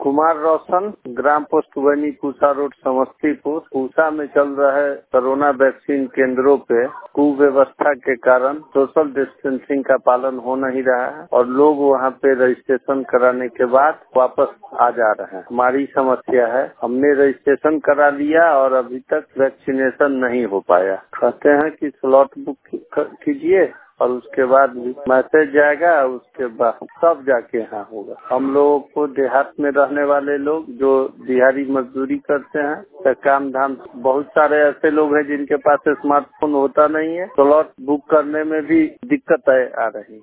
कुमार रोशन, ग्राम post वनी, Pusa road, Samastipur. Pusa में चल रहे कोरोना वैक्सीन केंद्रों पे कुव्यवस्था के कारण सोशल डिस्टेंसिंग का पालन हो नहीं रहा है और लोग वहाँ पे रजिस्ट्रेशन कराने के बाद वापस आ जा रहे हैं। हमारी समस्या है, हमने रजिस्ट्रेशन करा लिया और अभी तक वैक्सीनेशन नहीं हो पाया। कहते हैं कि स्लॉट बुक कीजिए और उसके बाद मैसेज जाएगा, उसके बाद सब जाके यहाँ होगा। हम लोगों को देहात में रहने वाले लोग जो दिहाड़ी मजदूरी करते हैं, तो काम धाम, बहुत सारे ऐसे लोग हैं जिनके पास स्मार्टफोन होता नहीं है, स्लॉट बुक करने में भी दिक्कत आ रही है।